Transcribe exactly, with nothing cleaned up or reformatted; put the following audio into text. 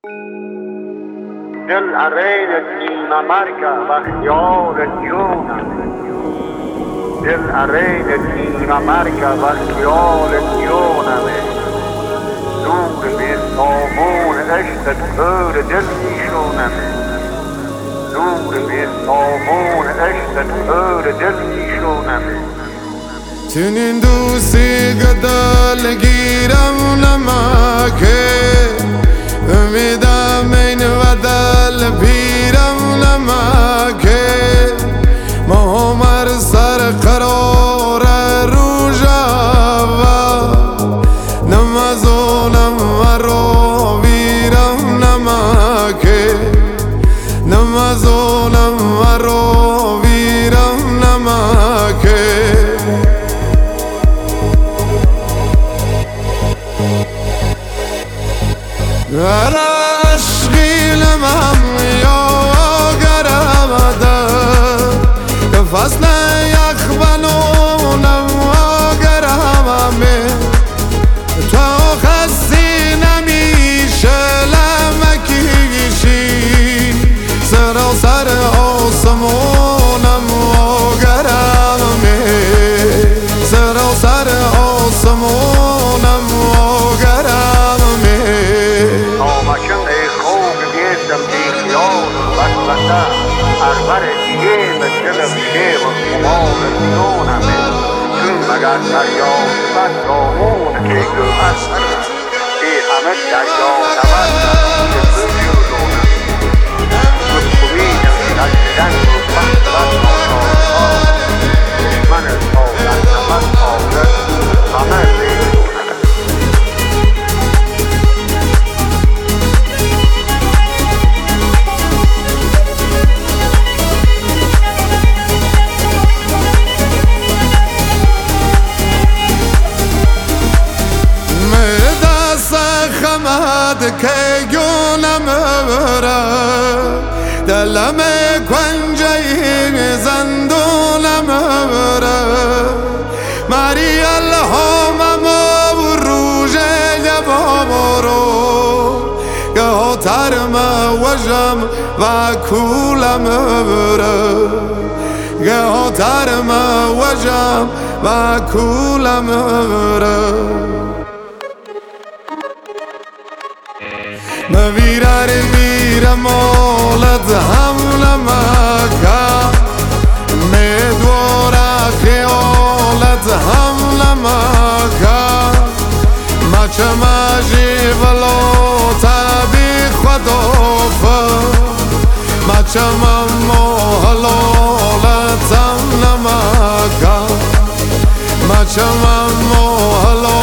دل عرین Dinamarca و خیال جونم، دل عرین Dinamarca و خیال جونم. نور به صابون عشقت پر دل میشونم، نور به صابون عشقت پر دل میشونم. چنین دوستی گدل گیرم نمکه، امیدم این و دل پیرم نمکه. مهمر سر قرار روژاوا، نمازونم مرو ویرم نمکه، نمازونم مرو ویرم نمکه. گر عشقی لمم یا گرم در فصل یخ بنونم و گرمه. تو خستی نمیشه لمکیشی، سراسر آسمونم و گرمه، سراسر آسمونم و گرمه. اربر دیگه به دلم شه و خمار جونمه. چون مگر دریای بد دامون که گوهر سرم، ای همه دریا نبرد که بجودونم. مطمئنم که از جنگ و بحث بد ناشارها، دشمن سالت نمت آورد همه بیشونم. که گونم بره دلم کنجه زندونم بره. مری الهامم و روژه بابرو، گه ترم وجم و کولم بره، گه ترم وجم و کولم بره. مبیرار میرم مولد حمل مکه، میدوارا خیالت حمل مکه. مچه مجی ولو تبی خدافه، مچه ممو حلالت حمل مکه، مچه ممو حلالت